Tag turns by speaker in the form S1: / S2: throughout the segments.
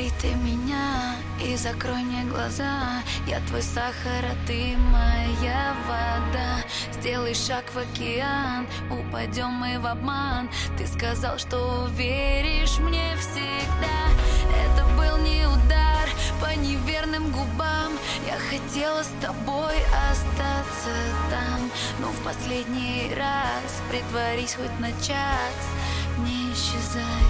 S1: Пожалей ты меня и закрой мне глаза. Я твой сахар, а ты моя вода. Сделай шаг в океан, упадем мы в обман. Ты сказал, что веришь мне всегда. Это был не удар по неверным губам. Я хотела с тобой остаться там, но в последний раз притворись хоть на час, не исчезай.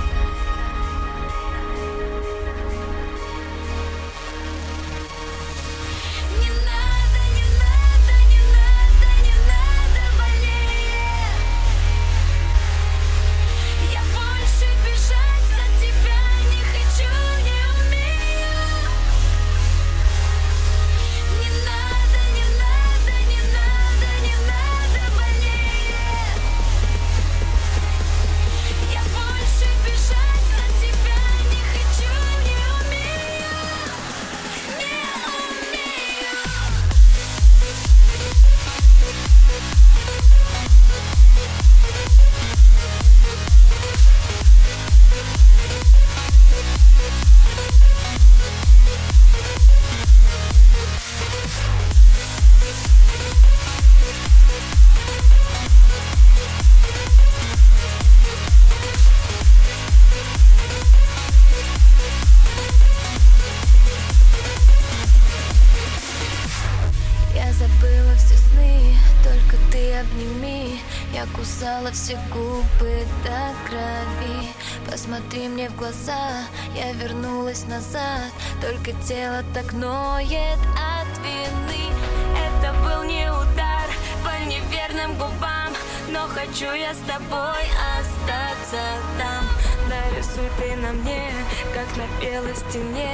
S1: Забыла все сны, только ты обними. Я кусала все губы до крови. Посмотри мне в глаза, я вернулась назад. Только тело так ноет от вины. Это был не удар по неверным губам, но хочу я с тобой остаться там. Нарисуй ты на мне, как на белой стене,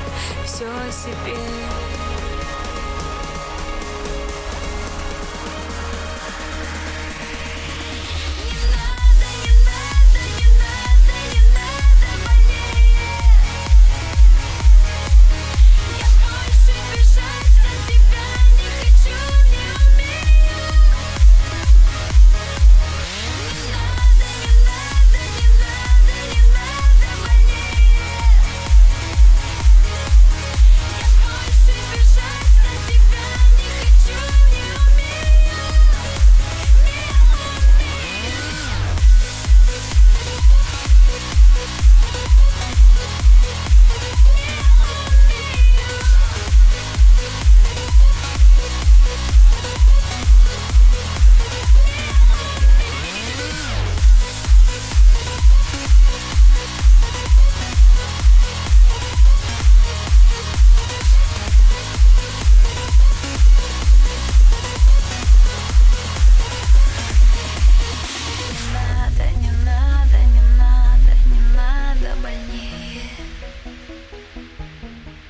S1: все о себе.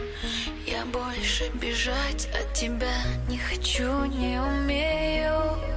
S1: Я больше бежать от тебя не хочу, не умею.